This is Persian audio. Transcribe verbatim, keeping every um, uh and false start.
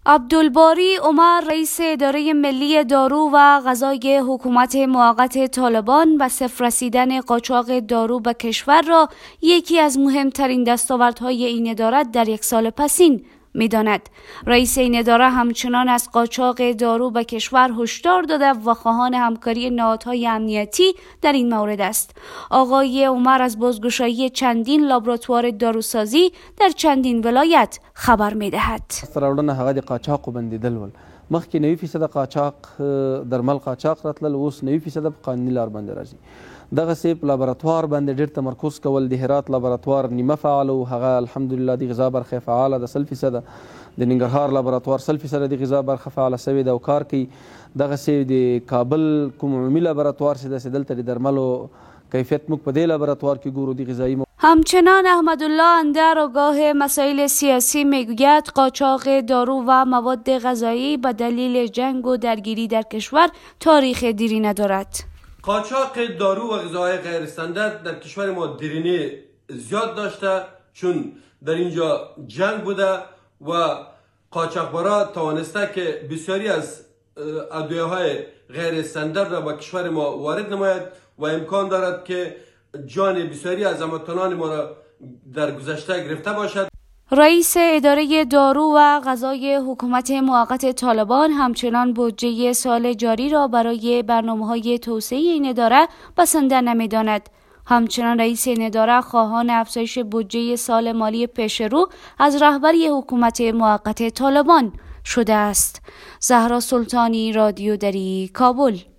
عبدالباری عمر رئیس اداره ملی دارو و غذای حکومت موقت طالبان به صفر رسیدن قاچاق دارو به کشور را یکی از مهمترین دستاوردهای این اداره در یک سال پسین می‌داند. رئیس این اداره همچنان از قاچاق دارو به کشور هشدار داده و خواهان همکاری نهادهای امنیتی در این مورد است. آقای عمر از بازگشایی چندین لابراتوار داروسازی در چندین ولایت خبر می‌دهد. سراوړنه هغه د قاچاق بندیدل ول مخکې نوي فیصد قاچاق درمل قاچاق راتلل، اوس نوي فیصد په قانوني لار باندې راځي. دغه سي په لابراتوار باندې ډېر تمرکز کول، د هرات لابراتوار نیمه فعال او هغه الحمدلله د غذا برخه فعاله ده، سل فیصد د ننګرهار لابراتوار سل فیصد د غذا برخه فعاله سوې ده او کار کوي. دغه سي د کابل کوم عمومي لابراتوار چې د دلته د درملو کیفیت موږ په دې لابراتوار کې ګورو د غذایی. همچنان احمدالله اندر آگاه مسائل سیاسی میگوید قاچاق دارو و مواد غذایی به دلیل جنگ و درگیری در کشور تاریخ دیری ندارد. قاچاق دارو و غذاهای غیر استاندارد در کشور ما دیرینه زیاد داشته، چون در اینجا جنگ بوده و قاچاقبرا توانسته که بسیاری از ادویه‌های غیر استاندارد را به کشور ما وارد نماید و امکان دارد که جان بسیاری از هموطنان ما را در گذشته گرفته باشد. رئیس اداره دارو و غذای حکومت موقت طالبان همچنان بودجه سال جاری را برای برنامه‌های توسعه این اداره بسنده نمی‌داند. همچنان رئیس این اداره خواهان افزایش بودجه سال مالی پیش رو از رهبری حکومت موقت طالبان شده است. زهرا سلطانی، رادیو دری، کابل.